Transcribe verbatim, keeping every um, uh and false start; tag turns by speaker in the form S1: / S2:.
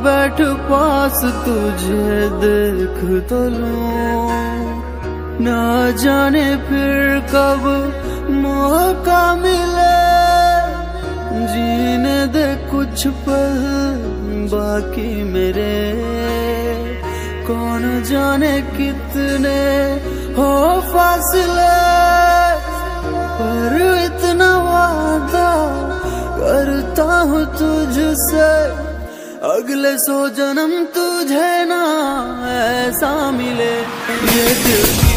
S1: बैठ पास तुझे देख तो लूं, ना जाने फिर कब मौका मिले, जीने दे कुछ पल बाकी मेरे, कौन जाने कितने हो फासले, पर इतना वादा करता हूँ तुझसे, अगले सौ जन्म तुझे ना ऐसा मिले। ये दिल